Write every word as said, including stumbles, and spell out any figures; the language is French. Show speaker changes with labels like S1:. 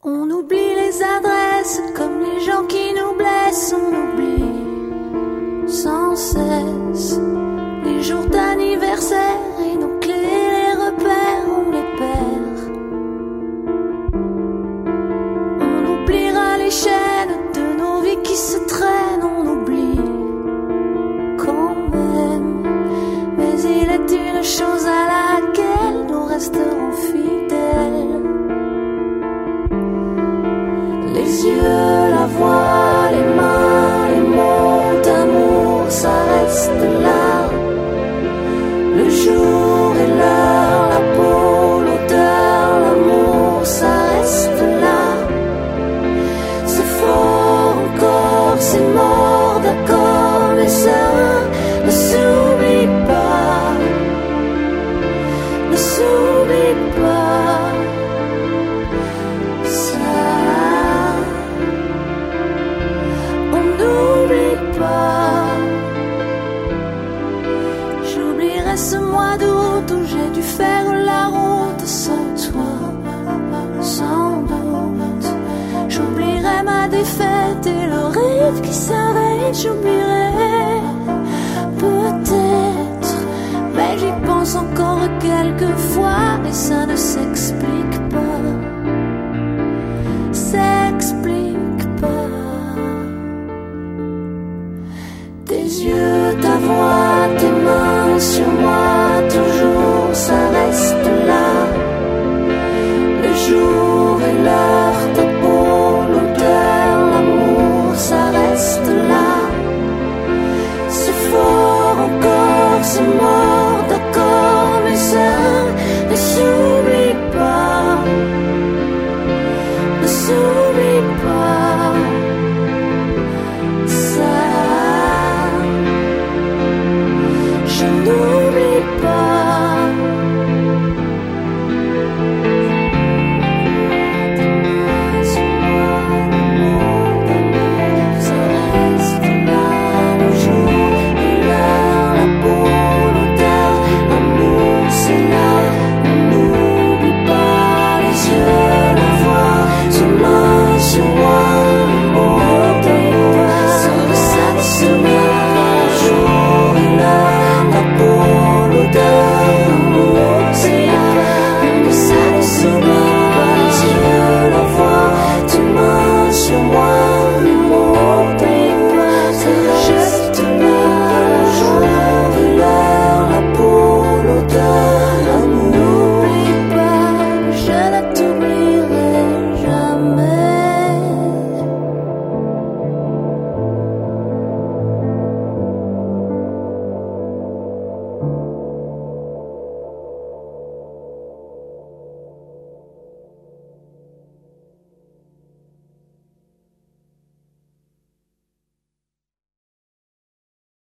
S1: On oublie les adresses comme les gens qui nous blessent. On oublie sans cesse les jours d'anniversaire et nos clés, les repères, on les perd. On oubliera les chaînes de nos vies qui se traînent. On oublie quand même. Mais il est une chose à laquelle nous resterons fidèles. Les yeux, la voix, les mains, les mots d'amour, ça reste là. Le jour et l'heure, la peau, l'odeur, l'amour, ça reste là. C'est fort encore, c'est mort, d'accord, mais ça ne s'oublie pas. Ne s'oublie pas. J'oublierai ce mois d'août où j'ai dû faire la route sans toi, sans doute. J'oublierai ma défaite et le rêve qui s'arrête. J'oublierai peut-être, mais j'y pense encore quelquefois et ça ne s'explique pas. S'explique pas. Tes yeux, ta voix, tes mains sur moi, toujours ça reste là. Le jour et l'heure, ta peau, l'odeur, l'amour, ça reste là. C'est fort encore, c'est mort, d'accord, mais ça ne s'oublie pas. Ne s'oublie pas.